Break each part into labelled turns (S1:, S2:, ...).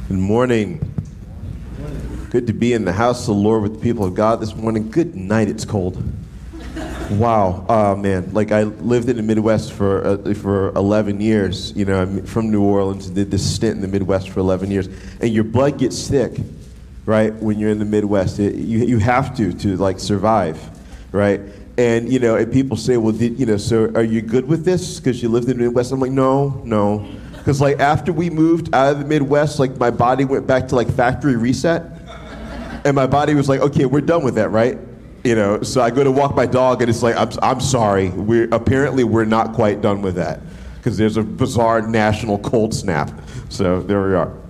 S1: Good morning. Good to be in the house of the Lord with the people of God this morning. Good night, it's cold. Wow. Oh, man. Like, I lived in the Midwest for 11 years. You know, I'm from New Orleans and did this stint in the Midwest for 11 years. And your blood gets thick, right, when you're in the Midwest. You have to like, survive, right? And, you know, and people say, well, so are you good with this because you lived in the Midwest? I'm like, no. Because, like, after we moved out of the Midwest, like, my body went back to, like, factory reset. And my body was like, okay, we're done with that, right? You know, so I go to walk my dog, and it's like, I'm sorry. We're not quite done with that. Because there's a bizarre national cold snap. So there we are.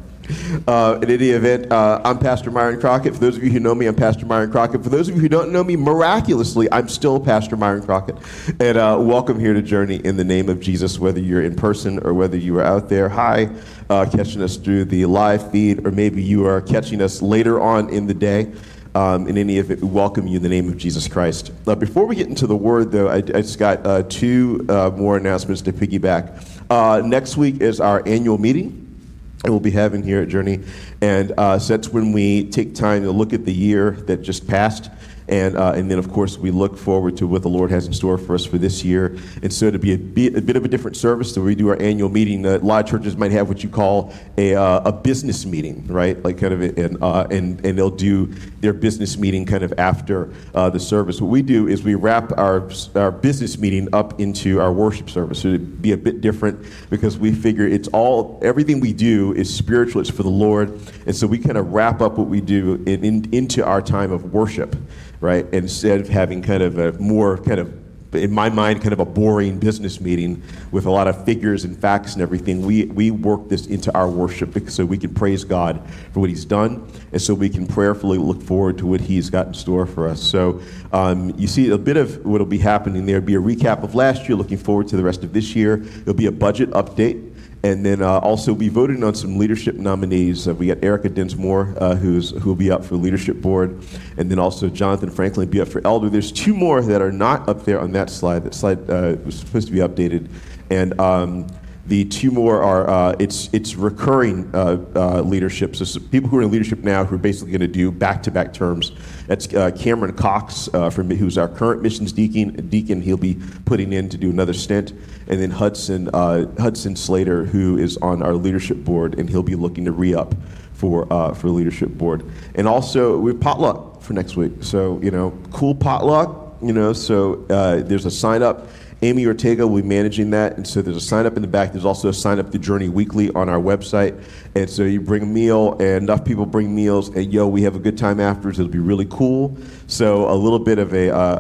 S1: In any event, I'm Pastor Myron Crockett. For those of you who know me, I'm Pastor Myron Crockett. For those of you who don't know me, miraculously, I'm still Pastor Myron Crockett. And welcome here to Journey in the name of Jesus, whether you're in person or whether you are out there. Hi, catching us through the live feed, or maybe you are catching us later on in the day. In any event, we welcome you in the name of Jesus Christ. Before we get into the Word, though, I just got two more announcements to piggyback. Next week is our annual meeting. And we'll be having here at Journey. And so that's when we take time to look at the year that just passed. And then, of course, we look forward to what the Lord has in store for us for this year. And so to be a bit of a different service, so we do our annual meeting. A lot of churches might have what you call a business meeting, right? Like kind of, and they'll do their business meeting kind of after the service. What we do is we wrap our business meeting up into our worship service. So it'd be a bit different because we figure everything we do is spiritual, it's for the Lord. And so we kind of wrap up what we do into our time of worship. Right, instead of having kind of a more kind of, in my mind, kind of a boring business meeting with a lot of figures and facts and everything, we work this into our worship so we can praise God for what He's done, and so we can prayerfully look forward to what He's got in store for us. So you see a bit of what will be happening there. It'll be a recap of last year, looking forward to the rest of this year. There'll be a budget update. And then also we voted on some leadership nominees. We got Erica Dinsmore, who will be up for leadership board, and then also Jonathan Franklin will be up for elder. There's two more that are not up there on that slide. That slide was supposed to be updated, and the two more are it's recurring leadership. So people who are in leadership now who are basically going to do back-to-back terms. That's Cameron Cox, who's our current missions deacon. He'll be putting in to do another stint. And then Hudson Slater, who is on our leadership board, and he'll be looking to re-up for leadership board. And also, we have potluck for next week. So, you know, cool potluck, you know, so there's a sign-up. Amy Ortega will be managing that, and so there's a sign-up in the back. There's also a sign-up to Journey Weekly on our website, and so you bring a meal, and enough people bring meals, and we have a good time afterwards. It'll be really cool. So a little bit of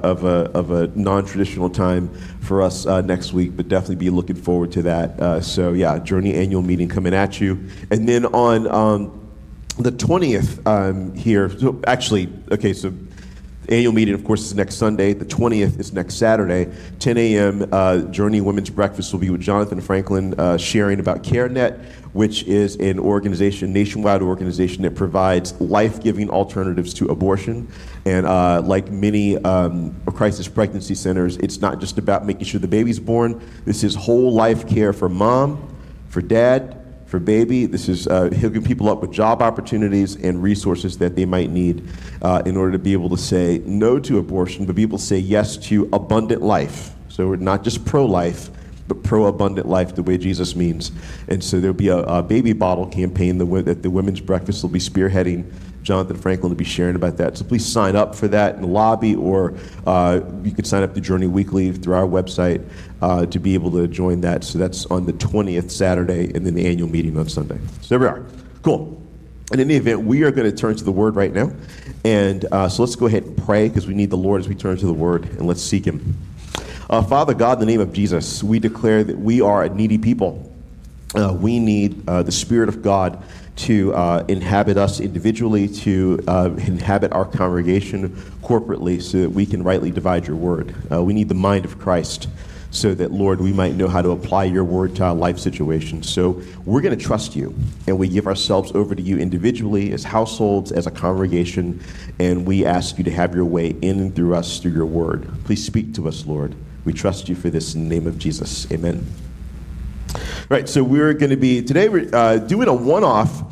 S1: a non-traditional time for us next week, but definitely be looking forward to that. So yeah, Journey annual meeting coming at you, and then on the 20th here. So actually, okay, so. Annual meeting, of course, is next Sunday. The 20th is next Saturday, 10 a.m. Journey Women's Breakfast will be with Jonathan Franklin sharing about CareNet, which is an organization, nationwide organization that provides life-giving alternatives to abortion. And like many crisis pregnancy centers, it's not just about making sure the baby's born. This is whole life care for mom, for dad, for baby. This is hooking people up with job opportunities and resources that they might need in order to be able to say no to abortion, but be able to say yes to abundant life. So we're not just pro-life, but pro-abundant life the way Jesus means. And so there'll be a baby bottle campaign that the Women's Breakfast will be spearheading. Jonathan Franklin will be sharing about that. So please sign up for that in the lobby, or you can sign up to Journey Weekly through our website to be able to join that. So that's on the 20th, Saturday, and then the annual meeting on Sunday. So there we are. Cool. In any event, we are going to turn to the Word right now. And so let's go ahead and pray, because we need the Lord as we turn to the Word, and let's seek Him. Father God, in the name of Jesus, we declare that we are a needy people. We need the Spirit of God to inhabit us individually, to inhabit our congregation corporately, so that we can rightly divide your word. We need the mind of Christ, so that, Lord, we might know how to apply your word to our life situations. So we're going to trust you, and we give ourselves over to you individually, as households, as a congregation, and we ask you to have your way in and through us through your word. Please speak to us, Lord. We trust you for this in the name of Jesus. Amen. Right, so we're going to be, today we're doing a one-off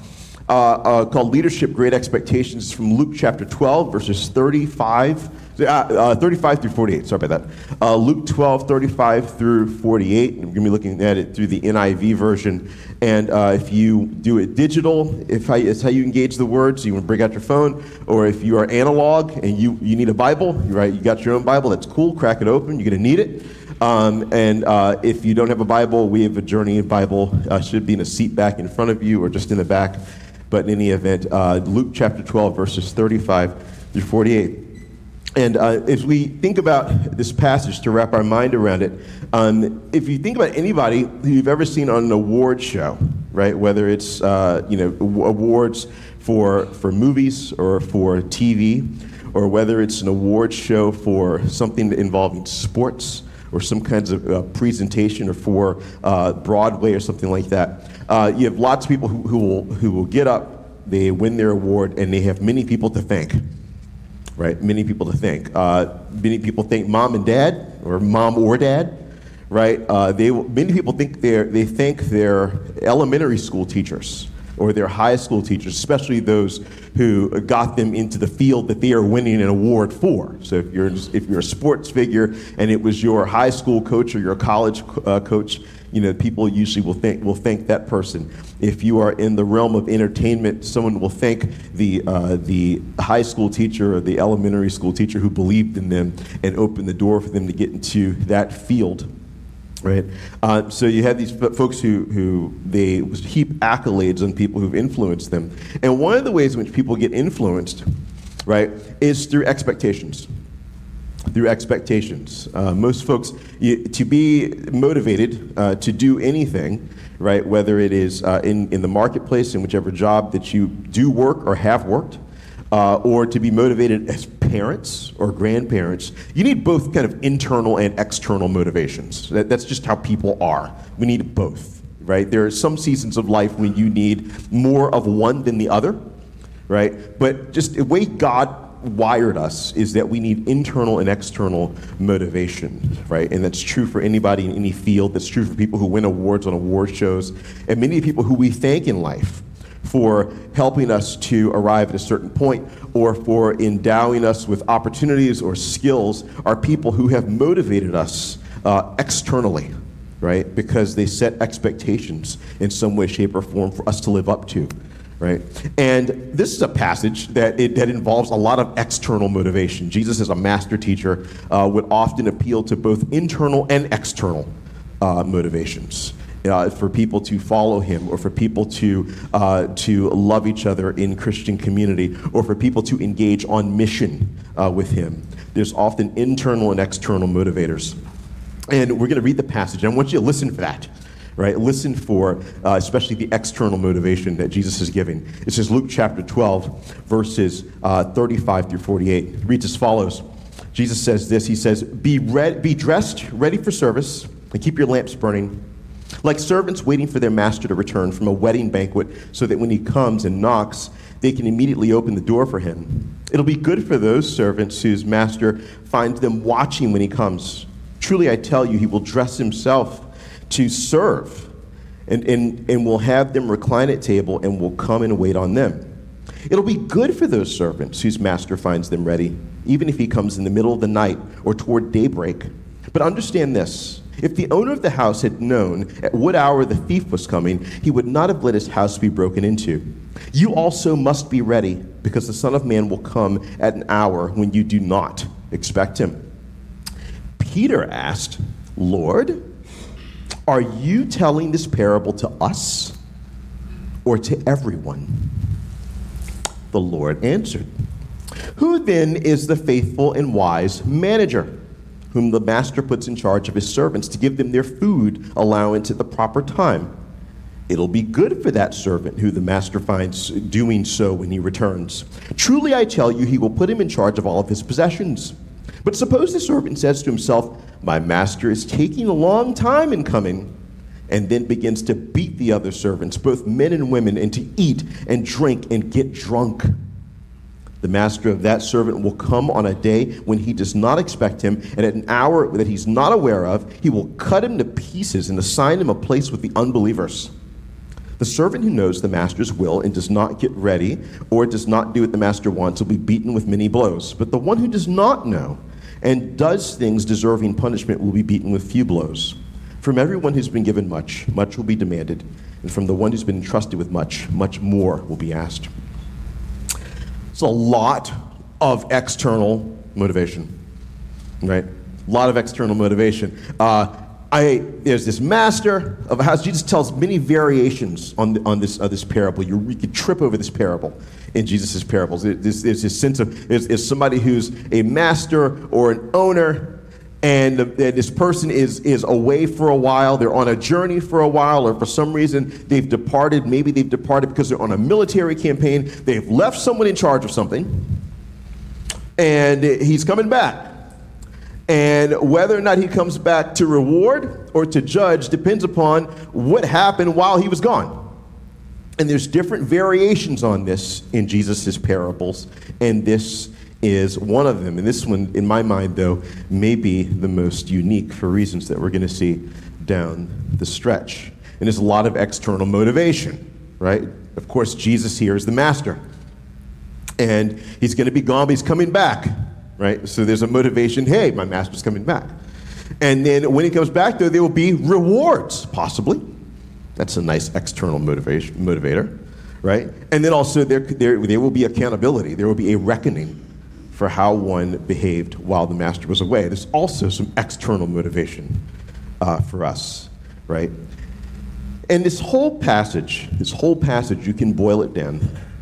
S1: called Leadership Great Expectations. It's from Luke chapter 12, verses 35 through 48. Sorry about that. Luke 12, 35 through 48. We're going to be looking at it through the NIV version. And if you do it digital, it's how you engage the words. You want to bring out your phone. Or if you are analog and you need a Bible, right? You got your own Bible. That's cool. Crack it open. You're going to need it. And if you don't have a Bible, we have a Journey Bible. Should be in a seat back in front of you or just in the back. But in any event, Luke chapter 12, verses 35 through 48. And as we think about this passage to wrap our mind around it, if you think about anybody who you've ever seen on an award show, right, whether it's awards for movies or for TV, or whether it's an award show for something involving sports or some kinds of presentation, or for Broadway or something like that, you have lots of people who will get up, they win their award, and they have many people to thank. Right, many people to thank. Many people thank mom and dad, or mom or dad, right? Many people they thank their elementary school teachers or their high school teachers, especially those who got them into the field that they are winning an award for. So if you're a sports figure and it was your high school coach or your college coach, people usually will thank that person. If you are in the realm of entertainment, someone will thank the high school teacher or the elementary school teacher who believed in them and opened the door for them to get into that field, right? So you have these folks who they heap accolades on people who've influenced them. And one of the ways in which people get influenced, right, is through expectations. Most folks, to be motivated to do anything, right, whether it is in the marketplace, in whichever job that you do work or have worked, or to be motivated as parents or grandparents, you need both kind of internal and external motivations. That's just how people are. We need both, right? There are some seasons of life when you need more of one than the other, right? But just the way God wired us is that we need internal and external motivation, right? And that's true for anybody in any field. That's true for people who win awards on award shows, and many people who we thank in life for helping us to arrive at a certain point or for endowing us with opportunities or skills are people who have motivated us externally, right? Because they set expectations in some way, shape, or form for us to live up to. Right? And this is a passage that involves a lot of external motivation. Jesus, as a master teacher, would often appeal to both internal and external motivations for people to follow him, or for people to love each other in Christian community, or for people to engage on mission with him. There's often internal and external motivators. And we're going to read the passage, and I want you to listen for that. Right? Listen for especially the external motivation that Jesus is giving. It says Luke chapter 12, verses 35 through 48. It reads as follows. Jesus says this. He says, be dressed, ready for service, and keep your lamps burning, like servants waiting for their master to return from a wedding banquet, so that when he comes and knocks, they can immediately open the door for him. It'll be good for those servants whose master finds them watching when he comes. Truly, I tell you, he will dress himself to serve, and will have them recline at table and will come and wait on them. It'll be good for those servants whose master finds them ready, even if he comes in the middle of the night or toward daybreak. But understand this, if the owner of the house had known at what hour the thief was coming, he would not have let his house be broken into. You also must be ready, because the Son of Man will come at an hour when you do not expect him. Peter asked, Lord, are you telling this parable to us or to everyone? The Lord answered, who then is the faithful and wise manager, whom the master puts in charge of his servants to give them their food allowance at the proper time? It'll be good for that servant who the master finds doing so when he returns. Truly I tell you, he will put him in charge of all of his possessions. But suppose the servant says to himself, my master is taking a long time in coming, and then begins to beat the other servants, both men and women, and to eat and drink and get drunk. The master of that servant will come on a day when he does not expect him, and at an hour that he's not aware of, he will cut him to pieces and assign him a place with the unbelievers. The servant who knows the master's will and does not get ready or does not do what the master wants will be beaten with many blows. But the one who does not know and does things deserving punishment will be beaten with few blows. From everyone who's been given much, much will be demanded. And from the one who's been entrusted with much, much more will be asked. It's a lot of external motivation, right? A lot of external motivation. There's this master of a house. Jesus tells many variations on this parable. You could trip over this parable in Jesus' parables. There's this sense of there's somebody who's a master or an owner, and this person is away for a while. They're on a journey for a while, or for some reason they've departed. Maybe they've departed because they're on a military campaign. They've left someone in charge of something, and he's coming back. And whether or not he comes back to reward or to judge depends upon what happened while he was gone. And there's different variations on this in Jesus' parables, and this is one of them. And this one, in my mind, though, may be the most unique for reasons that we're going to see down the stretch. And there's a lot of external motivation, right? Of course, Jesus here is the master. And he's going to be gone, but he's coming back, right? So there's a motivation, hey, my master's coming back. And then when he comes back, though, there will be rewards, possibly. That's a nice external motivator, right? And then also there will be accountability. There will be a reckoning for how one behaved while the master was away. There's also some external motivation for us, right? And this whole passage, you can boil it down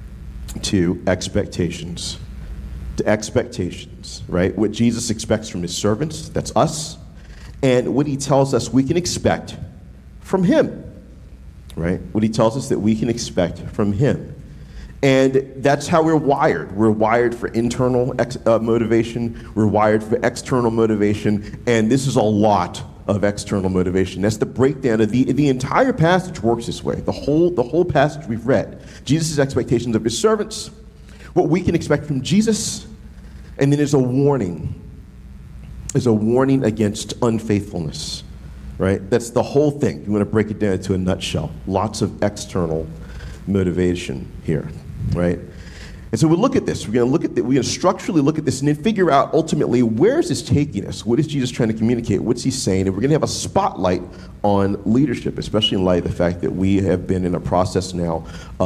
S1: to expectations. To expectations, right? What Jesus expects from his servants, that's us, and what he tells us we can expect from him, right? What he tells us that we can expect from him. And that's how we're wired. We're wired for internal motivation. We're wired for external motivation. And this is a lot of external motivation. That's the breakdown of the entire passage works this way. The whole passage we've read. Jesus' expectations of his servants, what we can expect from Jesus, and then there's a warning. There's a warning against unfaithfulness, right? That's the whole thing. You want to break it down into a nutshell. Lots of external motivation here, right? And so we'll look at this. We're going to structurally look at this and then figure out ultimately where is this taking us? What is Jesus trying to communicate? What's he saying? And we're going to have a spotlight on leadership, especially in light of the fact that we have been in a process now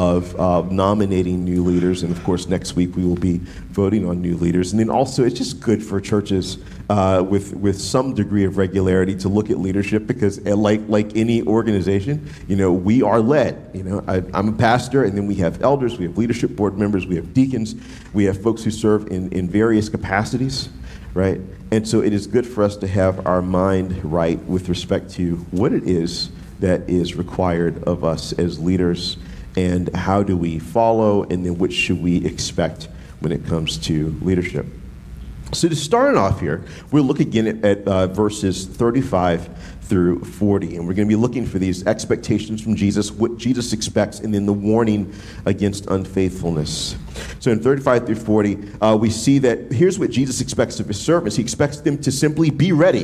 S1: of nominating new leaders. And of course, next week we will be voting on new leaders. And then also, it's just good for churches with some degree of regularity to look at leadership, because like any organization, we are led. I'm a pastor, and then we have elders, we have leadership board members, we have deacons, we have folks who serve in various capacities, right? And so it is good for us to have our mind right with respect to what it is that is required of us as leaders, and how do we follow, and then what should we expect when it comes to leadership. So to start off here, we'll look again at verses 35 through 40, and we're going to be looking for these expectations from Jesus, what Jesus expects, and then the warning against unfaithfulness. So in 35 through 40, we see that here's what Jesus expects of his servants. He expects them to simply be ready.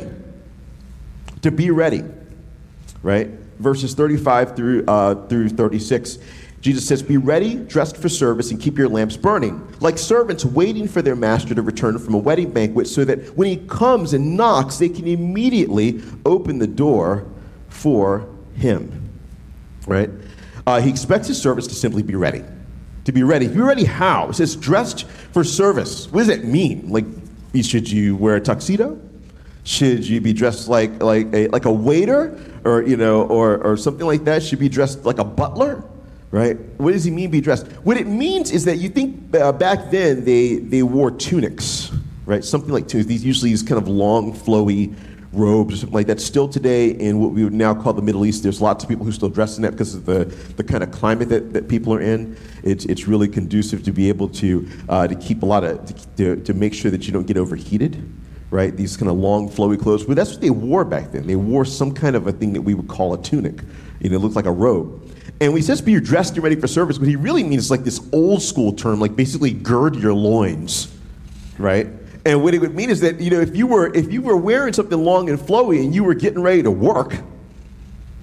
S1: To be ready, right? Verses 35 through 36. Jesus says, be ready, dressed for service, and keep your lamps burning, like servants waiting for their master to return from a wedding banquet, so that when he comes and knocks, they can immediately open the door for him, right? He expects his servants to simply be ready. To be ready. Be ready how? It says dressed for service. What does that mean? Like, should you wear a tuxedo? Should you be dressed like a waiter, or something like that? Should you be dressed like a butler? Right? What does he mean be dressed? What it means is that you think back then they wore tunics, right? Something like tunics. These kind of long, flowy robes or something like that. Still today in what we would now call the Middle East, there's lots of people who still dress in that because of the kind of climate that people are in. It's really conducive to be able to keep a lot of, to make sure that you don't get overheated, right? These kind of long, flowy clothes. But that's what they wore back then. They wore some kind of a thing that we would call a tunic. It looked like a robe. And when he says, be dressed and ready for service, what he really means is like this old school term, like basically gird your loins, right? And what it would mean is that, if you were wearing something long and flowy and you were getting ready to work,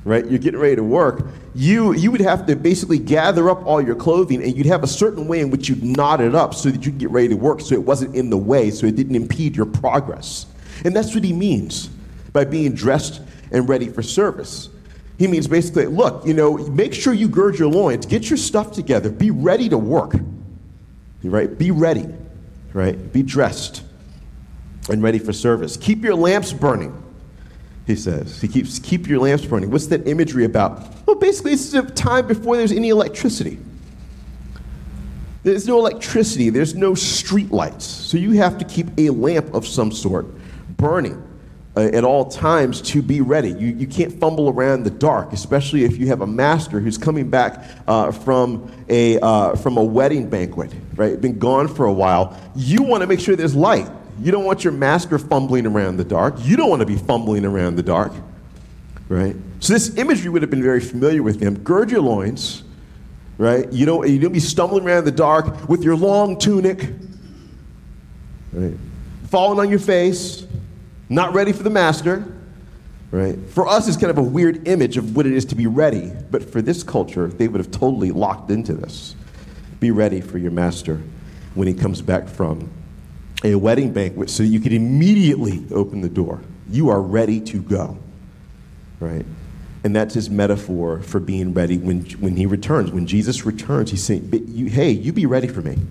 S1: right? You're getting ready to work. You would have to basically gather up all your clothing, and you'd have a certain way in which you'd knot it up so that you could get ready to work, so it wasn't in the way, so it didn't impede your progress. And that's what he means by being dressed and ready for service. He means basically, look, make sure you gird your loins, get your stuff together, be ready to work, right? Be ready, right? Be dressed and ready for service. Keep your lamps burning, he says. Keep your lamps burning. What's that imagery about? Well, basically, it's a time before there's any electricity. There's no electricity. There's no street lights. So you have to keep a lamp of some sort burning at all times to be ready. You can't fumble around in the dark, especially if you have a master who's coming back from a wedding banquet, right? Been gone for a while. You want to make sure there's light. You don't want your master fumbling around in the dark. You don't want to be fumbling around in the dark, right? So this imagery would have been very familiar with them. Gird your loins, right? You don't be stumbling around in the dark with your long tunic, right? Falling on your face, not ready for the master, right? For us, it's kind of a weird image of what it is to be ready. But for this culture, they would have totally locked into this. Be ready for your master when he comes back from a wedding banquet so you could immediately open the door. You are ready to go, right? And that's his metaphor for being ready when he returns. When Jesus returns, he's saying, hey, you be ready for me.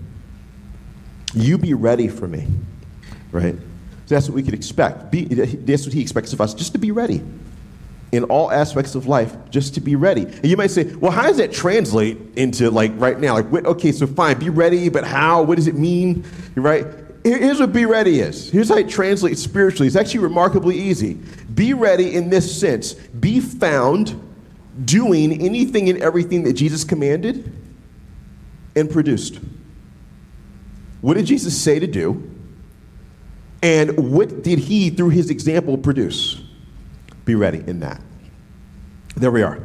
S1: You be ready for me, right? So that's what we could expect. That's what he expects of us, just to be ready in all aspects of life, just to be ready. And you might say, well, how does that translate into right now? Okay, so fine, be ready, but how? What does it mean, right? Here's what be ready is. Here's how it translates spiritually. It's actually remarkably easy. Be ready in this sense. Be found doing anything and everything that Jesus commanded and produced. What did Jesus say to do? And what did he, through his example, produce? Be ready in that. There we are.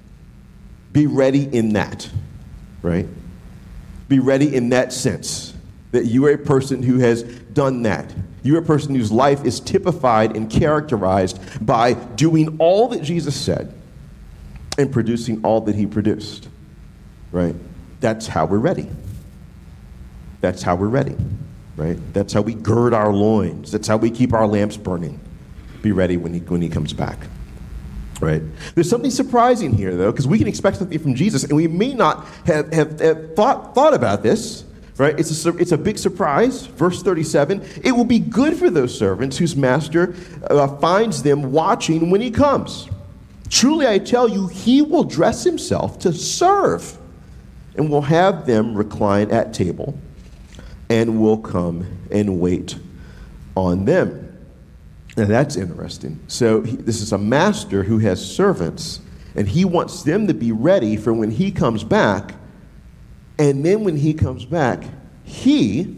S1: Be ready in that, right? Be ready in that sense. That you are a person who has done that. You're a person whose life is typified and characterized by doing all that Jesus said and producing all that he produced, right? That's how we're ready. That's how we're ready, right? That's how we gird our loins. That's how we keep our lamps burning. Be ready when he comes back, right? There's something surprising here, though, because we can expect something from Jesus, and we may not have thought about this. Right? It's a big surprise. Verse 37, it will be good for those servants whose master finds them watching when he comes. Truly, I tell you, he will dress himself to serve and will have them recline at table and will come and wait on them. Now, that's interesting. So this is a master who has servants, and he wants them to be ready for when he comes back. And then when he comes back, he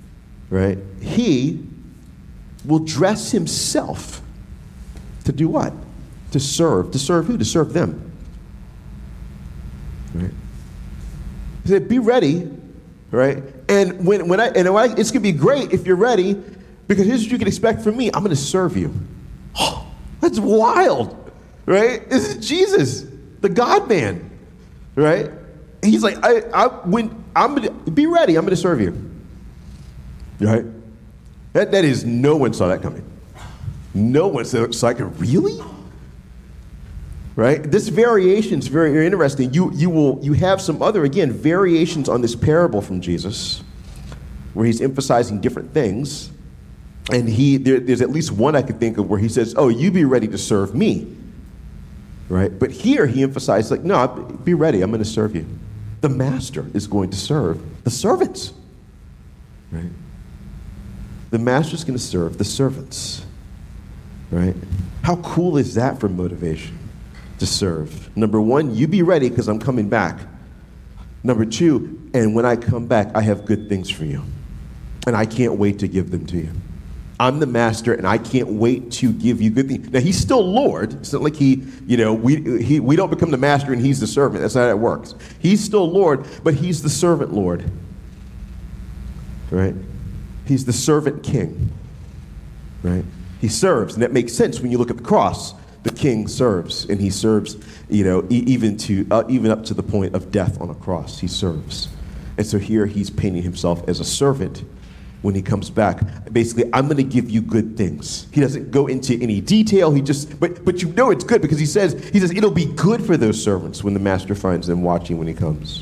S1: will dress himself to do what? To serve. To serve who? To serve them. Right? He said, be ready, right? And it's gonna be great if you're ready, because here's what you can expect from me. I'm gonna serve you. Oh, that's wild, right? This is Jesus, the God-man, right? He's like, when I'm gonna be ready, I'm gonna serve you. Right? That is, no one saw that coming. No one saw it. It's like, really? Right? This variation is very, very interesting. You have some other, again, variations on this parable from Jesus, where he's emphasizing different things. And there's at least one I could think of where he says, oh, you be ready to serve me. Right? But here he emphasized, no, be ready, I'm going to serve you. The master is going to serve the servants, right? The master is going to serve the servants, right? How cool is that for motivation to serve? Number one, you be ready because I'm coming back. Number two, and when I come back, I have good things for you, and I can't wait to give them to you. I'm the master, and I can't wait to give you good things. Now, he's still Lord. It's not like we don't become the master and he's the servant. That's not how it works. He's still Lord, but he's the servant Lord. Right? He's the servant king. Right? He serves, and that makes sense when you look at the cross. The king serves, and he serves, even up to the point of death on a cross. He serves. And so here he's painting himself as a servant when he comes back. Basically, I'm going to give you good things. He doesn't go into any detail. But you know it's good because he says it'll be good for those servants when the master finds them watching when he comes.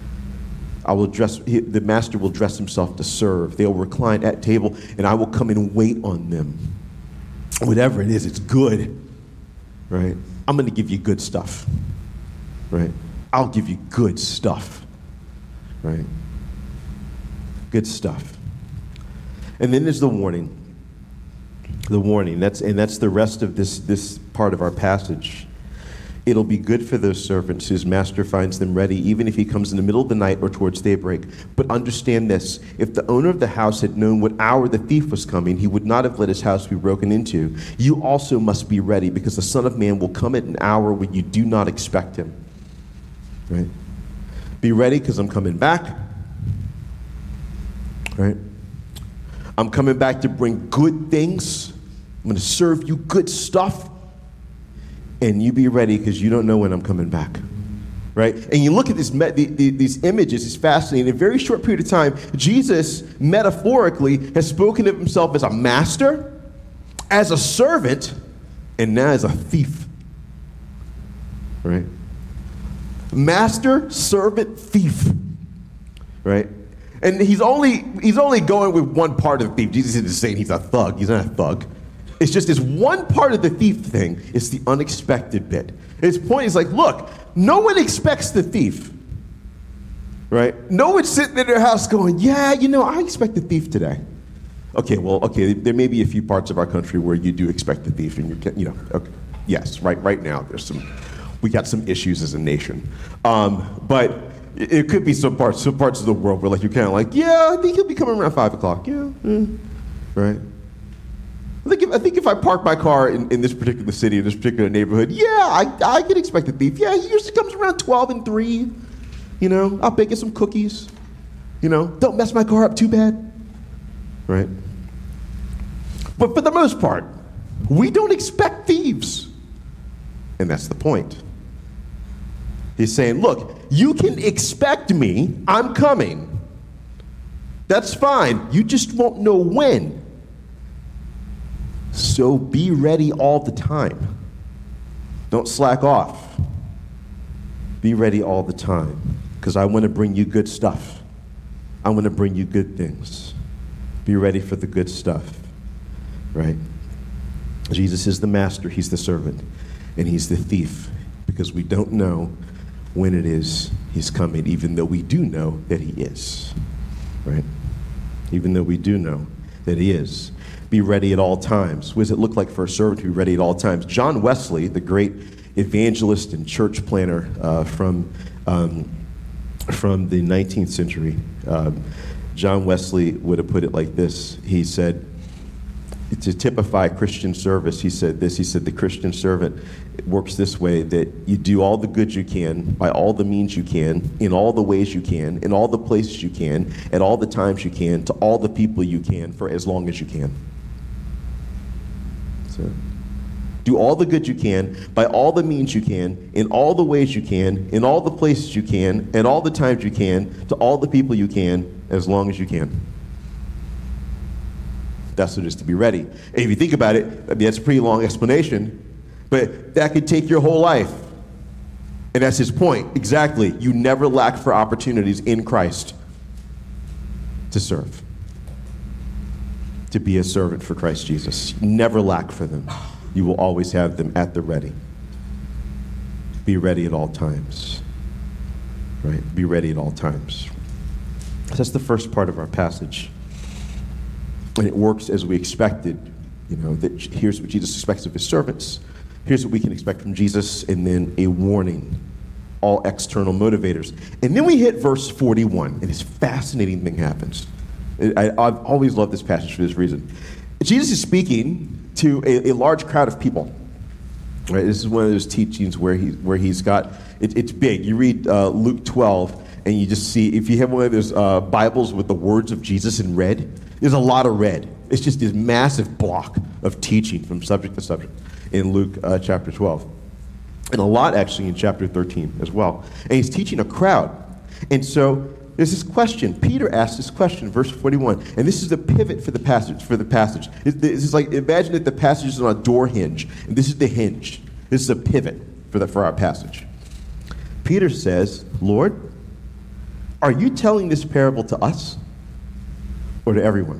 S1: The master will dress himself to serve. They'll recline at table, and I will come and wait on them. Whatever it is, it's good, right? I'm going to give you good stuff, right? I'll give you good stuff, right? Good stuff. And then there's the warning. The warning. That's the rest of this part of our passage. It'll be good for those servants whose master finds them ready, even if he comes in the middle of the night or towards daybreak. But understand this, if the owner of the house had known what hour the thief was coming, he would not have let his house be broken into. You also must be ready, because the Son of Man will come at an hour when you do not expect him. Right? Be ready, because I'm coming back. Right? I'm coming back to bring good things. I'm going to serve you good stuff. And you be ready, because you don't know when I'm coming back, right? And you look at these images, it's fascinating. In a very short period of time, Jesus, metaphorically, has spoken of himself as a master, as a servant, and now as a thief, right? Master, servant, thief, right? And he's only going with one part of the thief. Jesus isn't saying he's a thug. He's not a thug. It's just this one part of the thief thing. It's the unexpected bit. His point is like, look, no one expects the thief, right? No one's sitting in their house going, yeah, I expect the thief today. Okay, there may be a few parts of our country where you do expect the thief, and okay, yes, right now we got some issues as a nation, but it could be some parts of the world where you're kind of like, yeah, I think he'll be coming around 5 o'clock, right? I think if I park my car in this particular city, in this particular neighborhood, I can expect a thief. Yeah, he usually comes around 12 and 3. I'll bake you some cookies. Don't mess my car up too bad. Right? But for the most part, we don't expect thieves. And that's the point. He's saying, look, you can expect me. I'm coming. That's fine. You just won't know when. So be ready all the time. Don't slack off. Be ready all the time, because I want to bring you good stuff. I want to bring you good things. Be ready for the good stuff, right? Jesus is the master, he's the servant, and he's the thief, because we don't know when it is he's coming, even though we do know that he is, right? Even though we do know that he is. Be ready at all times. What does it look like for a servant to be ready at all times? John Wesley, the great evangelist and church planner from the 19th century, John Wesley would have put it like this. He said, to typify Christian service, he said this. He said, the Christian servant works this way, that you do all the good you can, by all the means you can, in all the ways you can, in all the places you can, at all the times you can, to all the people you can, for as long as you can. So, do all the good you can, by all the means you can, in all the ways you can, in all the places you can, at all the times you can, to all the people you can, as long as you can. That's what it is to be ready. And if you think about it, that's a pretty long explanation, but that could take your whole life. And that's his point. Exactly. You never lack for opportunities in Christ to serve, to be a servant for Christ Jesus. You never lack for them. You will always have them at the ready. Be ready at all times. Right? Be ready at all times. That's the first part of our passage. And it works as we expected. That here's what Jesus expects of his servants. Here's what we can expect from Jesus, and then a warning. All external motivators. And then we hit verse 41, and this fascinating thing happens. I've always loved this passage for this reason. Jesus is speaking to a large crowd of people. Right? This is one of those teachings where he's got, it's big. You read Luke 12, and you just see, if you have one of those Bibles with the words of Jesus in red, there's a lot of red. It's just this massive block of teaching from subject to subject. in Luke chapter 12. And a lot actually in chapter 13 as well. And he's teaching a crowd. And so there's this question. Peter asks this question, verse 41. And this is the pivot for the passage. This is like, imagine that the passage is on a door hinge. And this is the hinge. This is a pivot for our passage. Peter says, Lord, are you telling this parable to us or to everyone?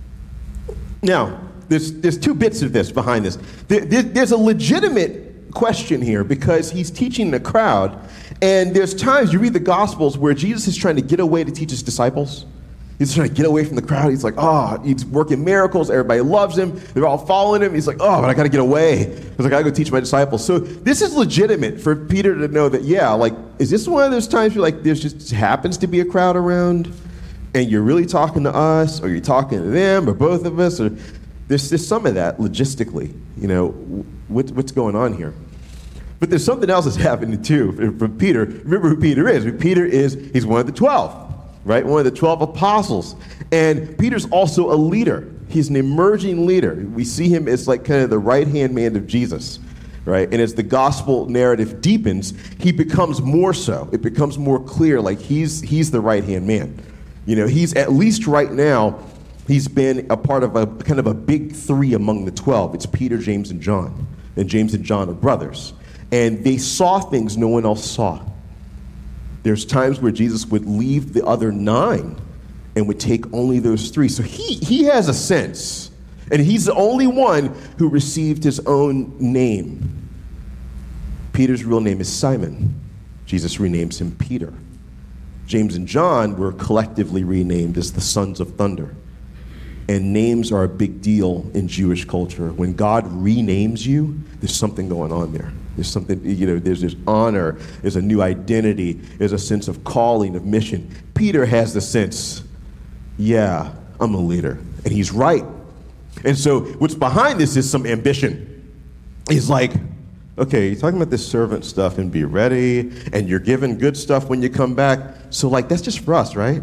S1: Now, there's two bits of this behind this. There's a legitimate question here because he's teaching the crowd, and there's times you read the Gospels where Jesus is trying to get away to teach his disciples. He's trying to get away from the crowd. He's like, he's working miracles. Everybody loves him. They're all following him. He's like, but I got to get away because I got to go teach my disciples. So this is legitimate for Peter to know that, is this one of those times where there's just happens to be a crowd around and you're really talking to us or you're talking to them or both of us? Or there's some of that logistically, what's going on here. But there's something else that's happening too from Peter. Remember who Peter is. He's one of the 12. Right? One of the 12 apostles. And Peter's also a leader. He's an emerging leader. We see him as like kind of the right-hand man of Jesus. Right? And as the gospel narrative deepens, he becomes more so. It becomes more clear like he's the right-hand man. He's at least right now, he's been a part of a kind of a big three among the 12. It's Peter, James, and John. And James and John are brothers. And they saw things no one else saw. There's times where Jesus would leave the other 9 and would take only those 3. So he has a sense. And he's the only one who received his own name. Peter's real name is Simon. Jesus renames him Peter. James and John were collectively renamed as the sons of thunder. And names are a big deal in Jewish culture. When God renames you, there's something going on there. There's something, there's this honor, there's a new identity, there's a sense of calling, of mission. Peter has the sense, I'm a leader. And he's right. And so what's behind this is some ambition. He's like, okay, you're talking about this servant stuff and be ready, and you're given good stuff when you come back. So that's just for us, right?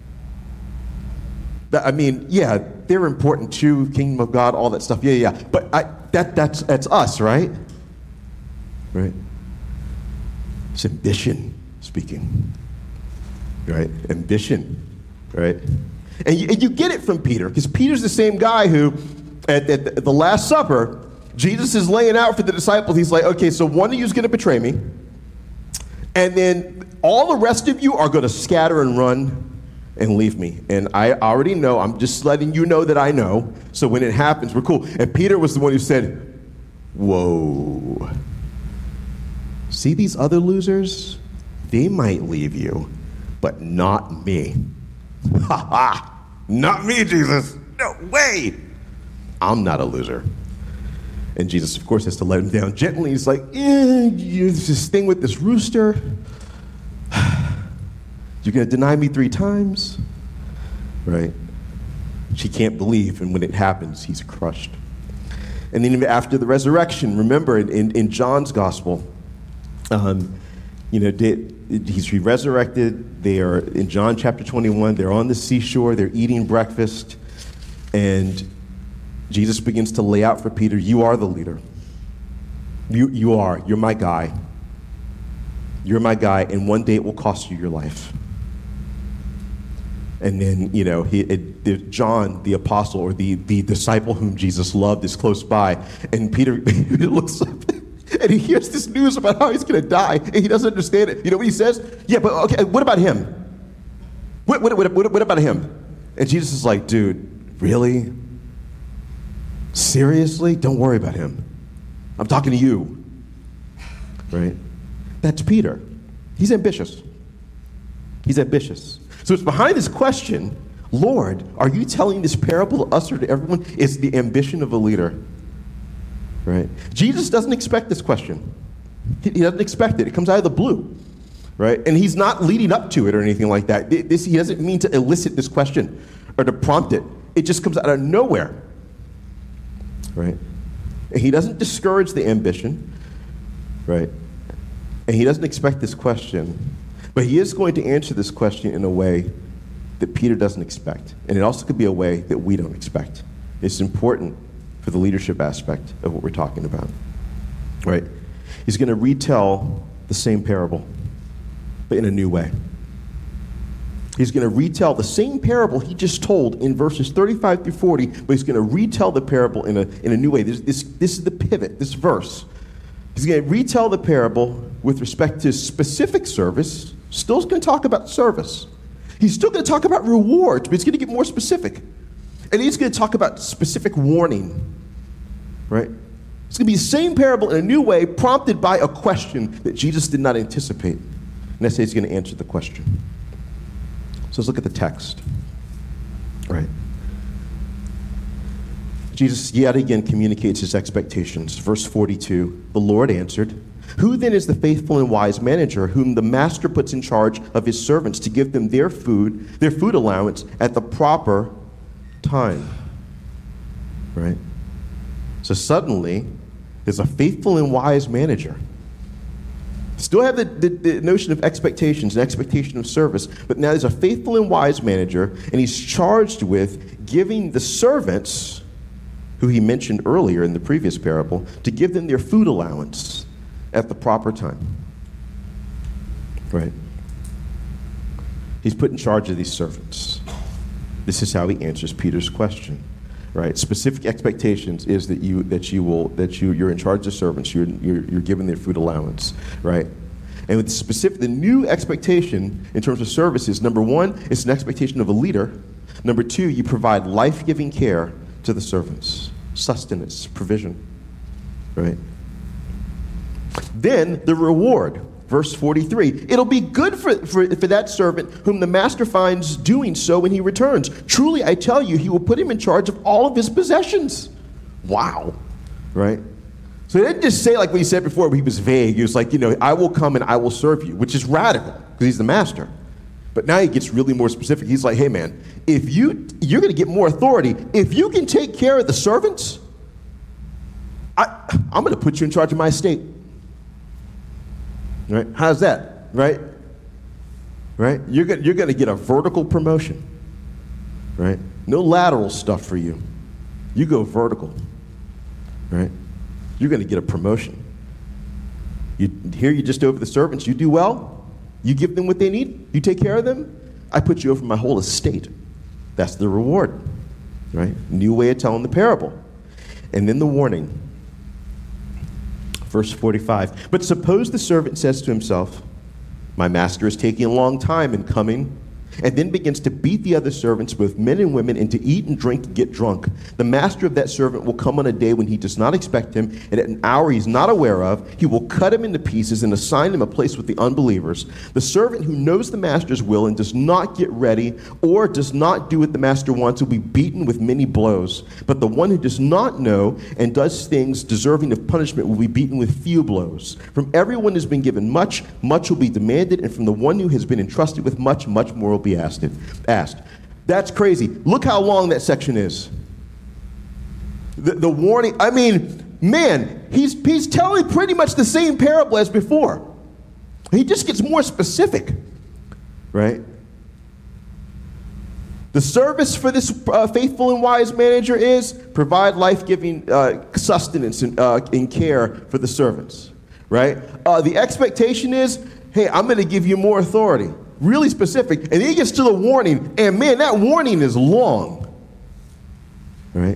S1: They're important too, kingdom of God, all that stuff. But that's us, right? Right? It's ambition speaking. Right? Ambition. Right? And you get it from Peter, because Peter's the same guy who, at the Last Supper, Jesus is laying out for the disciples. He's like, okay, so one of you is going to betray me, and then all the rest of you are going to scatter and run and leave me. And I already know. I'm just letting you know that I know. So when it happens, we're cool. And Peter was the one who said, whoa. See these other losers? They might leave you, but not me. Ha ha! Not me, Jesus. No way. I'm not a loser. And Jesus, of course, has to let him down gently. He's like, this thing with this rooster. You're going to deny me 3 times? Right? She can't believe, and when it happens, he's crushed. And then after the resurrection, remember in John's gospel, he's resurrected. They are in John chapter 21. They're on the seashore. They're eating breakfast. And Jesus begins to lay out for Peter, you are the leader. You are. You're my guy. You're my guy, and one day it will cost you your life. And then, John, the apostle, or the disciple whom Jesus loved, is close by. And Peter looks up, and he hears this news about how he's going to die, and he doesn't understand it. You know what he says? Yeah, but okay, what about him? What about him? And Jesus is like, dude, really? Seriously? Don't worry about him. I'm talking to you. Right? That's Peter. He's ambitious. He's ambitious. So it's behind this question, Lord, are you telling this parable to us or to everyone? It's the ambition of a leader. Right? Jesus doesn't expect this question. He doesn't expect it. It comes out of the blue. Right? And he's not leading up to it or anything like that. He doesn't mean to elicit this question or to prompt it. It just comes out of nowhere. Right? And he doesn't discourage the ambition. Right? And he doesn't expect this question. But he is going to answer this question in a way that Peter doesn't expect. And it also could be a way that we don't expect. It's important for the leadership aspect of what we're talking about, right? He's going to retell the same parable, but in a new way. He's going to retell the same parable he just told in verses 35 through 40, but he's going to retell the parable in a new way. This is the pivot, this verse. He's going to retell the parable with respect to specific service. Still going to talk about service. He's still going to talk about rewards, but he's going to get more specific. And he's going to talk about specific warning, right? It's going to be the same parable in a new way, prompted by a question that Jesus did not anticipate. And that's how he's going to answer the question. So let's look at the text, right? Jesus yet again communicates his expectations. Verse 42, the Lord answered, "Who then is the faithful and wise manager whom the master puts in charge of his servants to give them their food allowance at the proper time?" Right? So suddenly, there's a faithful and wise manager. Still have the notion of expectations, an expectation of service, but now there's a faithful and wise manager, and he's charged with giving the servants, who he mentioned earlier in the previous parable, to give them their food allowance at the proper time. Right? He's put in charge of these servants. This is how he answers Peter's question. Right? Specific expectations is that you're in charge of servants. You're given their food allowance. Right? And with the new expectation in terms of services, number one, it's an expectation of a leader. Number two, you provide life-giving care to the servants, sustenance, provision. Right? Then the reward. Verse 43, it'll be good for that servant whom the master finds doing so when he returns. Truly, I tell you, he will put him in charge of all of his possessions. Wow. Right? So he didn't just say like what he said before, where he was vague. He was like, I will come and I will serve you, which is radical because he's the master. But now he gets really more specific. He's like, hey man, if you're going to get more authority. If you can take care of the servants, I'm going to put you in charge of my estate. Right? How's that? Right? Right? You're going to get a vertical promotion. Right? No lateral stuff for you. You go vertical. Right? You're going to get a promotion. Here you're just over the servants. You do well. You give them what they need. You take care of them. I put you over my whole estate. That's the reward. Right? New way of telling the parable. And then the warning. Verse 45, but suppose the servant says to himself, my master is taking a long time in coming, and then begins to beat the other servants, both men and women, and to eat and drink and get drunk. The master of that servant will come on a day when he does not expect him, and at an hour he's not aware of. He will cut him into pieces and assign him a place with the unbelievers. The servant who knows the master's will and does not get ready or does not do what the master wants will be beaten with many blows. But the one who does not know and does things deserving of punishment will be beaten with few blows. From everyone who's been given much, much will be demanded, and from the one who has been entrusted with much, much more will be asked. That's crazy. Look how long that section is. The warning, I mean, man, he's telling pretty much the same parable as before. He just gets more specific, right? The service for this faithful and wise manager is provide life-giving sustenance and care for the servants, right? The expectation is, hey, I'm going to give you more authority. Really specific. And then he gets to the warning, and man, that warning is long. Right?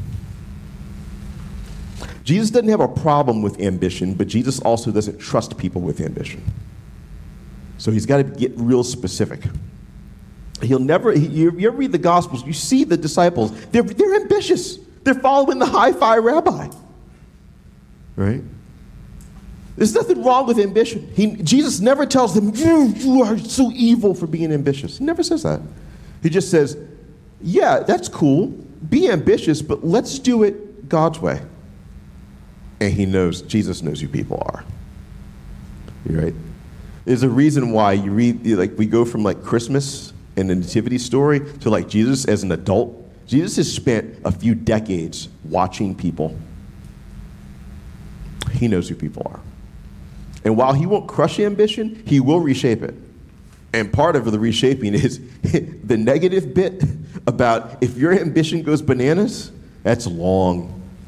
S1: Jesus doesn't have a problem with ambition, but Jesus also doesn't trust people with ambition. So he's got to get real specific. You ever read the Gospels, you see the disciples, they're ambitious. They're following the hi-fi rabbi. Right? There's nothing wrong with ambition. Jesus never tells them, you are so evil for being ambitious. He never says that. He just says, yeah, that's cool. Be ambitious, but let's do it God's way. And Jesus knows who people are. You're right? There's a reason why you read, we go from Christmas and the nativity story to Jesus as an adult. Jesus has spent a few decades watching people. He knows who people are. And while he won't crush ambition, he will reshape it. And part of the reshaping is the negative bit about if your ambition goes bananas, that's long.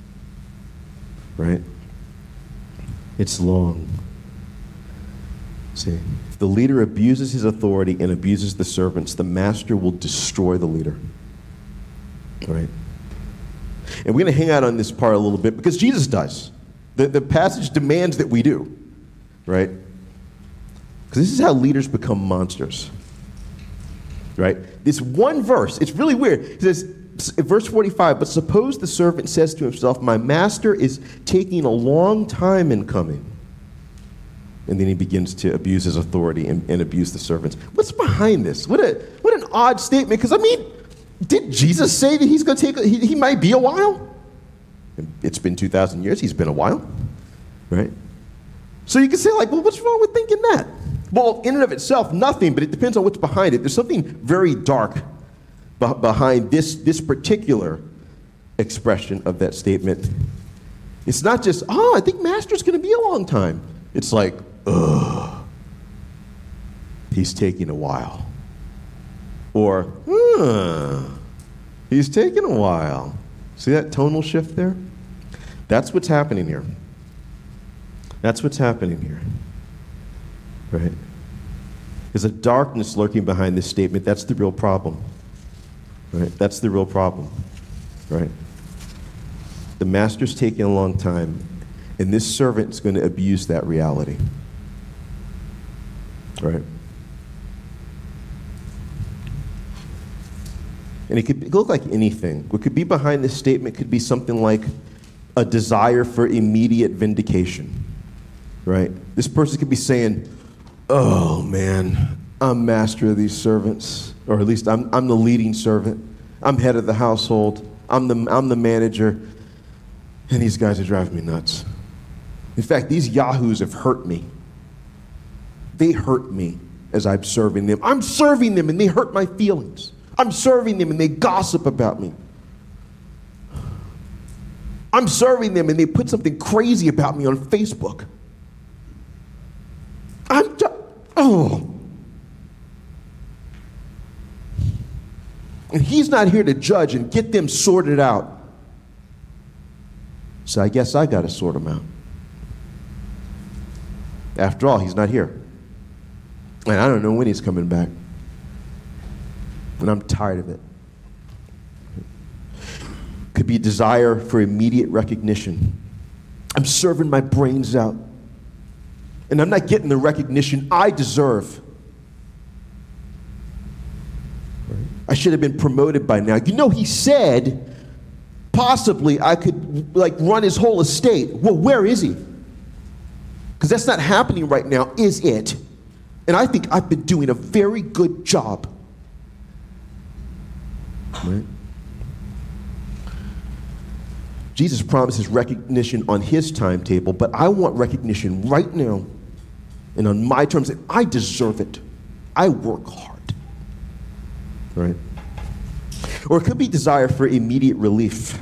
S1: right? It's long. See, if the leader abuses his authority and abuses the servants, the master will destroy the leader, right? And we're going to hang out on this part a little bit because Jesus does. The passage demands that we do, right? Because this is how leaders become monsters, right? This one verse, it's really weird. It says, verse 45, but suppose the servant says to himself, my master is taking a long time in coming. And then he begins to abuse his authority and abuse the servants. What's behind this? What an odd statement. Because, I mean, did Jesus say that he's going to take, he might be a while? It's been 2,000 years. He's been a while, right? So you can say, like, well, what's wrong with thinking that? Well, in and of itself, nothing, but it depends on what's behind it. There's something very dark behind this particular expression of that statement. It's not just, I think master's going to be a long time. It's like, he's taking a while. Or, he's taking a while. See that tonal shift there? That's what's happening here. That's what's happening here. Right? There's a darkness lurking behind this statement. That's the real problem. Right? That's the real problem. Right? The master's taking a long time, and this servant's going to abuse that reality. Right? And it could look like anything. What could be behind this statement could be something like a desire for immediate vindication. Right? This person could be saying, oh man, I'm master of these servants, or at least I'm the leading servant. I'm head of the household. I'm the manager, and these guys are driving me nuts. In fact, these yahoos have hurt me. They hurt me as I'm serving them. I'm serving them, and they hurt my feelings. I'm serving them, and they gossip about me. I'm serving them, and they put something crazy about me on Facebook. And he's not here to judge and get them sorted out. So I guess I got to sort them out. After all, he's not here. And I don't know when he's coming back. And I'm tired of it. Could be desire for immediate recognition. I'm serving my brains out, and I'm not getting the recognition I deserve. I should have been promoted by now. You know, he said possibly I could run his whole estate. Well, where is he? Because that's not happening right now, is it? And I think I've been doing a very good job. Right? Jesus promises recognition on his timetable, but I want recognition right now and on my terms. And I deserve it. I work hard. Right? Or it could be desire for immediate relief.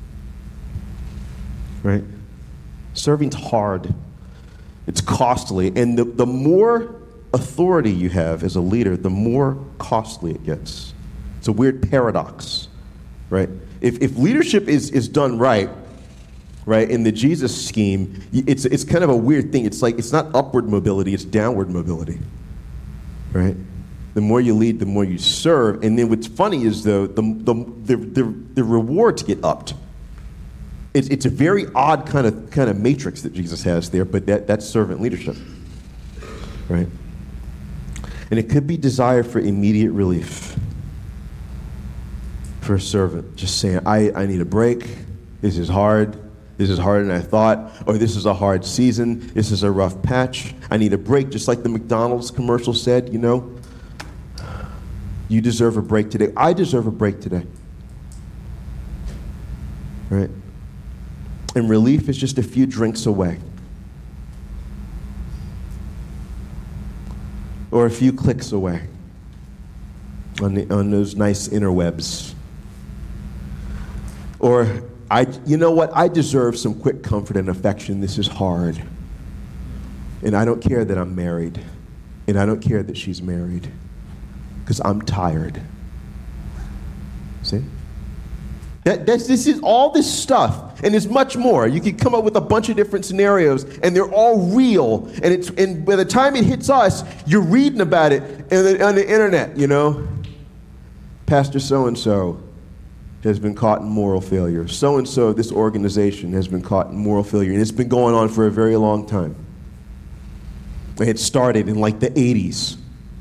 S1: Right? Serving's hard. It's costly. And the more authority you have as a leader, the more costly it gets. It's a weird paradox. Right? If leadership is done right, in the Jesus scheme, it's kind of a weird thing. It's like, it's not upward mobility, it's downward mobility. Right? The more you lead, the more you serve. And then what's funny is, though, the rewards get upped. It's a very odd kind of matrix that Jesus has there, but that's servant leadership. Right? And it could be desire for immediate relief for a servant. Just saying, I need a break. This is hard. This is harder than I thought. Or this is a hard season. This is a rough patch. I need a break, just like the McDonald's commercial said, you know. You deserve a break today. I deserve a break today. Right? And relief is just a few drinks away. Or a few clicks away on those nice interwebs. Or, you know what? I deserve some quick comfort and affection. This is hard. And I don't care that I'm married. And I don't care that she's married. Because I'm tired. See? This is all this stuff, and there's much more. You can come up with a bunch of different scenarios, and they're all real. And by the time it hits us, you're reading about it on the internet, you know. Pastor so-and-so has been caught in moral failure. So-and-so, this organization, has been caught in moral failure. And it's been going on for a very long time. It started in like the 80s.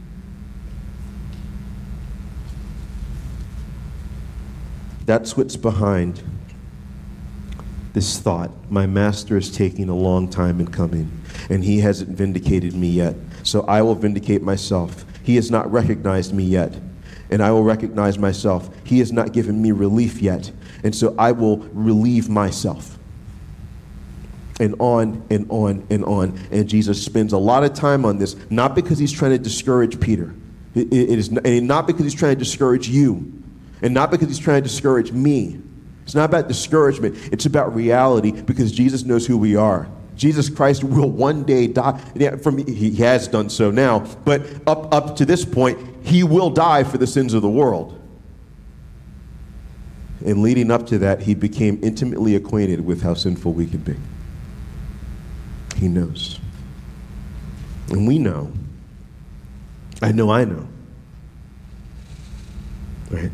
S1: That's what's behind this thought. My master is taking a long time in coming, and he hasn't vindicated me yet. So I will vindicate myself. He has not recognized me yet, and I will recognize myself. He has not given me relief yet, and so I will relieve myself. And on and on and on. And Jesus spends a lot of time on this, not because he's trying to discourage Peter. It is not because he's trying to discourage you. And not because he's trying to discourage me. It's not about discouragement. It's about reality, because Jesus knows who we are. Jesus Christ will one day die. Yeah, he has done so now. But up to this point, he will die for the sins of the world. And leading up to that, he became intimately acquainted with how sinful we could be. He knows. And we know. I know. Right?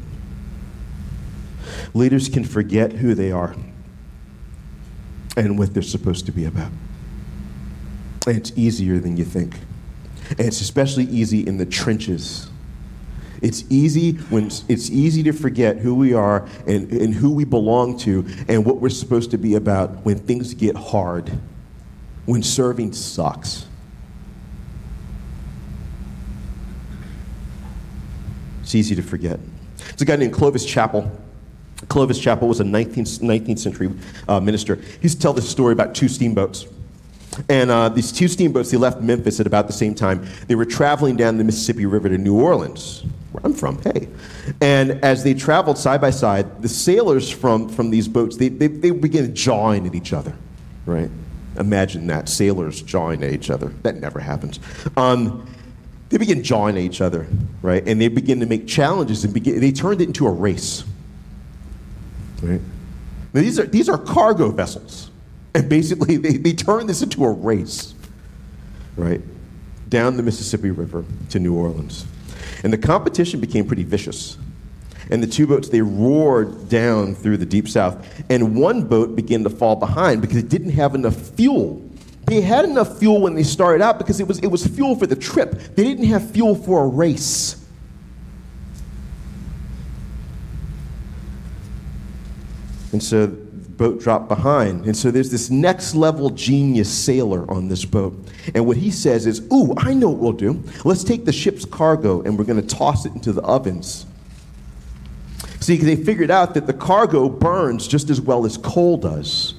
S1: Leaders can forget who they are and what they're supposed to be about. And it's easier than you think. And it's especially easy in the trenches. It's easy to forget who we are and who we belong to and what we're supposed to be about when things get hard, when serving sucks. It's easy to forget. There's a guy named Clovis Chappell. Clovis Chappell was a 19th century minister. He used to tell this story about two steamboats. And these two steamboats, they left Memphis at about the same time. They were traveling down the Mississippi River to New Orleans, where I'm from, hey. And as they traveled side by side, the sailors from these boats, they began jawing at each other, right? Imagine that, sailors jawing at each other. That never happens. They begin jawing at each other, right? And they begin to make challenges, and they turned it into a race. Right? Now, these are cargo vessels, and basically they turn this into a race, right, down the Mississippi River to New Orleans, and the competition became pretty vicious. And the two boats, they roared down through the deep south, and one boat began to fall behind because it didn't have enough fuel. They had enough fuel when they started out because it was fuel for the trip. They didn't have fuel for a race. And so the boat dropped behind. And so there's this next level genius sailor on this boat. And what he says is, ooh, I know what we'll do. Let's take the ship's cargo and we're going to toss it into the ovens. See, they figured out that the cargo burns just as well as coal does.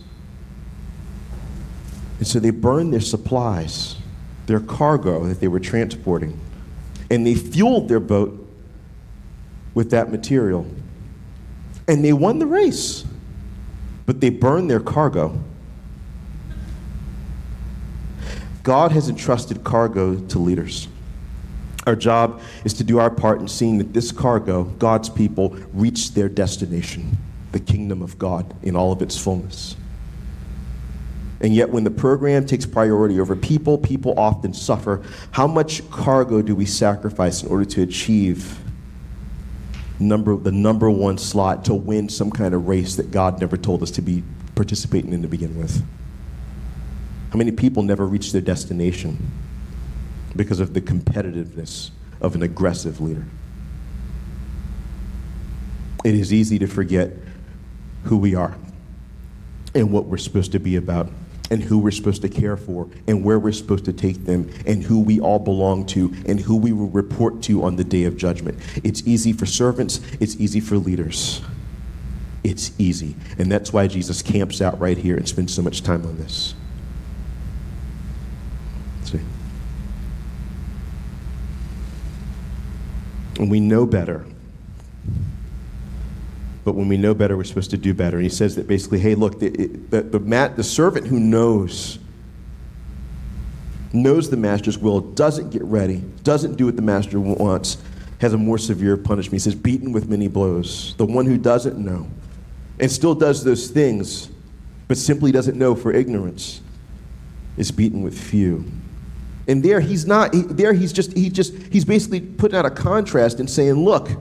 S1: And so they burned their supplies, their cargo that they were transporting. And they fueled their boat with that material. And they won the race. But they burned their cargo. God has entrusted cargo to leaders. Our job is to do our part in seeing that this cargo, God's people, reach their destination, the kingdom of God in all of its fullness. And yet when the program takes priority over people, people often suffer. How much cargo do we sacrifice in order to achieve the number one slot, to win some kind of race that God never told us to be participating in to begin with? How many people never reach their destination because of the competitiveness of an aggressive leader? It is easy to forget who we are and what we're supposed to be about and who we're supposed to care for and where we're supposed to take them and who we all belong to and who we will report to on the day of judgment. It's easy for servants. It's easy for leaders. It's easy. And that's why Jesus camps out right here and spends so much time on this. See? And we know better. But when we know better, we're supposed to do better. And he says that basically, hey, look, the servant who knows the master's will, doesn't get ready, doesn't do what the master wants, has a more severe punishment. He says, beaten with many blows. The one who doesn't know and still does those things, but simply doesn't know for ignorance, is beaten with few. And there he's not, he's basically putting out a contrast and saying, look,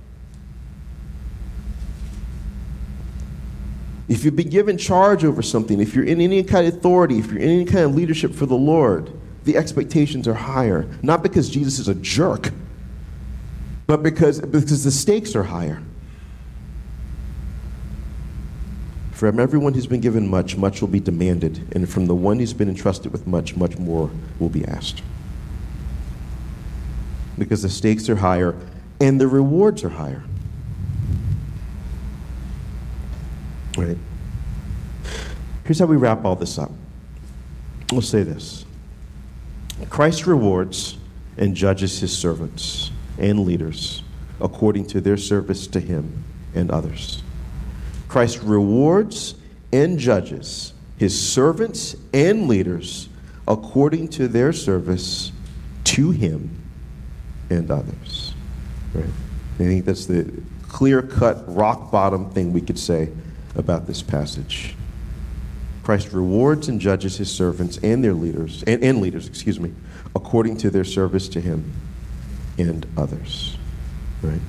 S1: if you've been given charge over something, if you're in any kind of authority, if you're in any kind of leadership for the Lord, the expectations are higher. Not because Jesus is a jerk, but because the stakes are higher. From everyone who's been given much, much will be demanded. And from the one who's been entrusted with much, much more will be asked. Because the stakes are higher and the rewards are higher. Right? Here's how we wrap all this up. We'll say this. Christ rewards and judges his servants and leaders according to their service to him and others. Christ rewards and judges his servants and leaders according to their service to him and others. Right? I think that's the clear-cut, rock-bottom thing we could say about this passage. Christ rewards and judges his servants and their leaders, and leaders, according to their service to him and others. Right?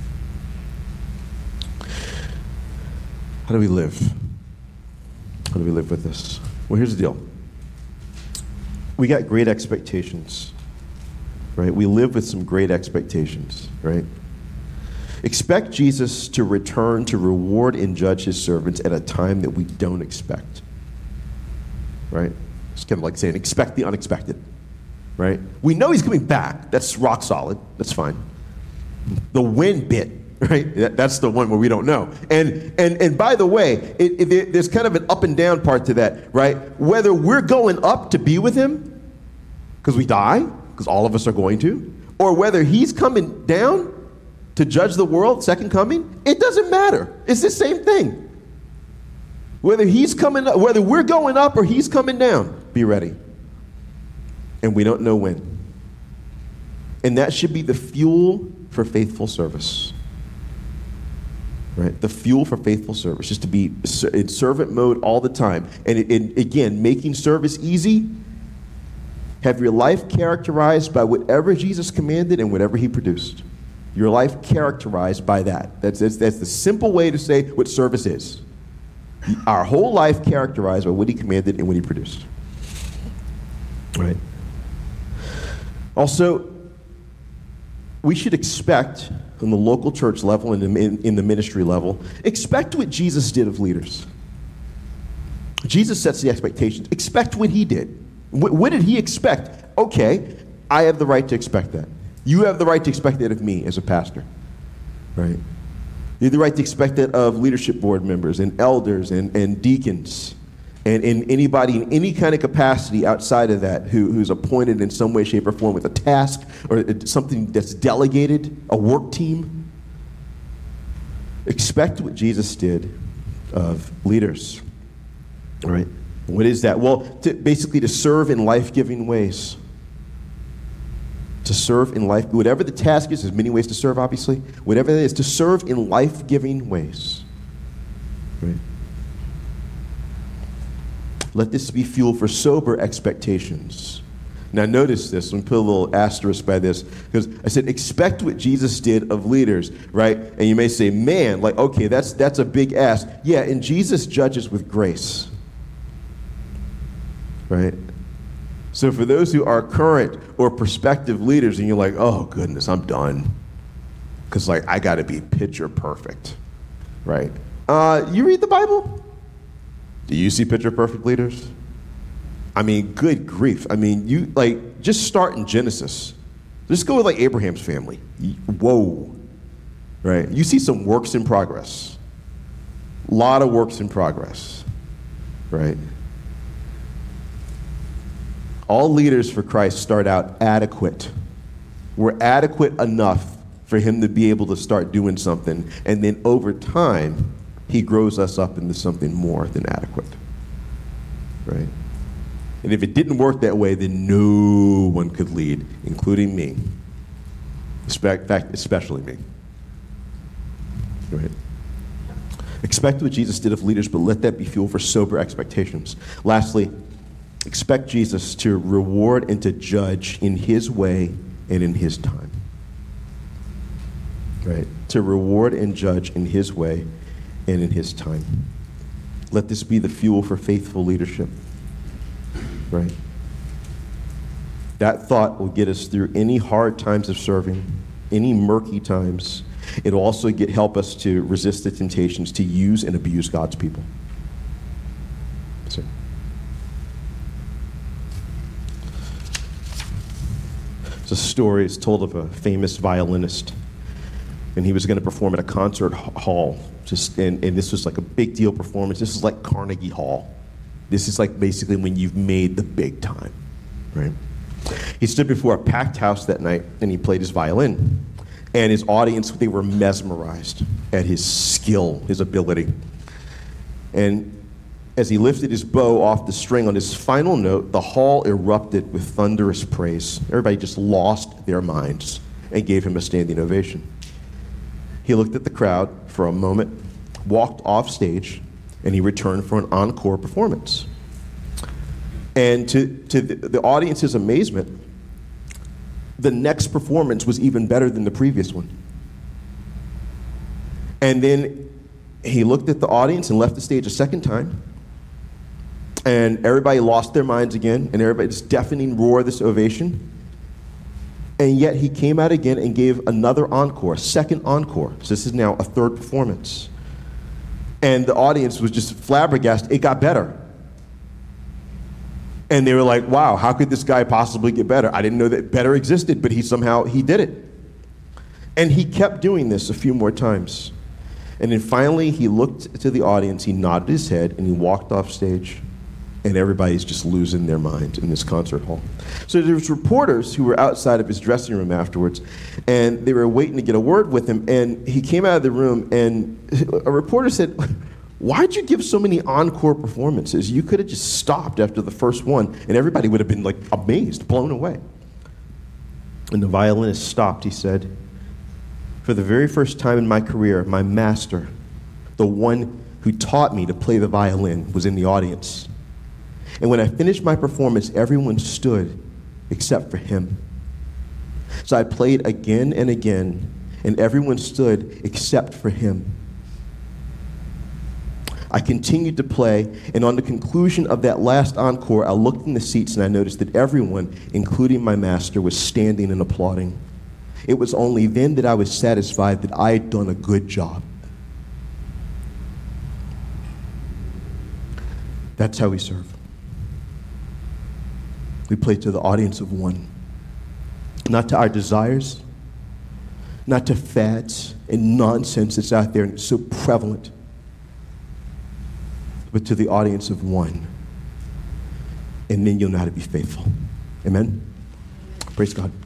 S1: How do we live? How do we live with this? Well, here's the deal. We got great expectations, right? We live with some great expectations, right? Expect Jesus to return to reward and judge his servants at a time that we don't expect, right? It's kind of like saying, expect the unexpected, right? We know he's coming back. That's rock solid. That's fine. The when bit, right? That's the one where we don't know. And by the way, there's kind of an up and down part to that, right? Whether we're going up to be with him because we die, because all of us are going to, or whether he's coming down to judge the world, second coming, it doesn't matter. It's the same thing. Whether he's coming up, whether we're going up or he's coming down, be ready. And we don't know when. And that should be the fuel for faithful service. Right? The fuel for faithful service, just to be in servant mode all the time. And again, making service easy. Have your life characterized by whatever Jesus commanded and whatever he produced. Your life characterized by that. That's the simple way to say what service is. Our whole life characterized by what he commanded and what he produced. Right? Also, we should expect, on the local church level and in the ministry level, expect what Jesus did of leaders. Jesus sets the expectations. Expect what he did. What did he expect? Okay, I have the right to expect that. You have the right to expect that of me as a pastor. Right? You have the right to expect that of leadership board members and elders and deacons and anybody in any kind of capacity outside of that who's appointed in some way, shape, or form with a task or something that's delegated, a work team. Expect what Jesus did of leaders. All right? What is that? Well, basically to serve in life-giving ways. To serve in life, whatever the task is, there's many ways to serve, obviously. Whatever it is, to serve in life-giving ways. Right? Let this be fuel for sober expectations. Now notice this, I'm going to put a little asterisk by this, because I said expect what Jesus did of leaders, right? And you may say, man, like, okay, that's a big ask. Yeah, and Jesus judges with grace. Right? So for those who are current or prospective leaders and you're like, oh goodness, I'm done. Because like I gotta be picture perfect. Right? You read the Bible? Do you see picture perfect leaders? I mean, good grief. I mean, you like just start in Genesis. Just go with like Abraham's family. Whoa. Right? You see some works in progress. A lot of works in progress. Right? All leaders for Christ start out adequate. We're adequate enough for him to be able to start doing something. And then over time, he grows us up into something more than adequate. Right? And if it didn't work that way, then no one could lead, including me. In fact, especially me. Right? Expect what Jesus did of leaders, but let that be fuel for sober expectations. Lastly, expect Jesus to reward and to judge in his way and in his time. Right? To reward and judge in his way and in his time. Let this be the fuel for faithful leadership. Right? That thought will get us through any hard times of serving, any murky times. It'll also help us to resist the temptations to use and abuse God's people. So. It's a story. It's told of a famous violinist, and he was going to perform at a concert hall. And this was like a big deal performance. This is like Carnegie Hall. This is like basically when you've made the big time, right? He stood before a packed house that night, and he played his violin. And his audience, they were mesmerized at his skill, his ability. And as he lifted his bow off the string on his final note, the hall erupted with thunderous praise. Everybody just lost their minds and gave him a standing ovation. He looked at the crowd for a moment, walked off stage, and he returned for an encore performance. And to the audience's amazement, the next performance was even better than the previous one. And then he looked at the audience and left the stage a second time. And everybody lost their minds again, and everybody, this deafening roar, this ovation. And yet he came out again and gave another encore, second encore. So this is now a third performance. And the audience was just flabbergasted. It got better. And they were like, wow, how could this guy possibly get better? I didn't know that better existed, but he did it. And he kept doing this a few more times. And then finally, he looked to the audience, he nodded his head, and he walked off stage. And everybody's just losing their minds in this concert hall. So there was reporters who were outside of his dressing room afterwards, and they were waiting to get a word with him. And he came out of the room, and a reporter said, why'd you give so many encore performances? You could have just stopped after the first one, and everybody would have been like amazed, blown away. And the violinist stopped. He said, for the very first time in my career, my master, the one who taught me to play the violin, was in the audience. And when I finished my performance, everyone stood except for him. So I played again and again, and everyone stood except for him. I continued to play, and on the conclusion of that last encore, I looked in the seats and I noticed that everyone, including my master, was standing and applauding. It was only then that I was satisfied that I had done a good job. That's how we serve. We play to the audience of one, not to our desires, not to fads and nonsense that's out there and it's so prevalent, but to the audience of one. And then you'll know how to be faithful. Amen? Praise God.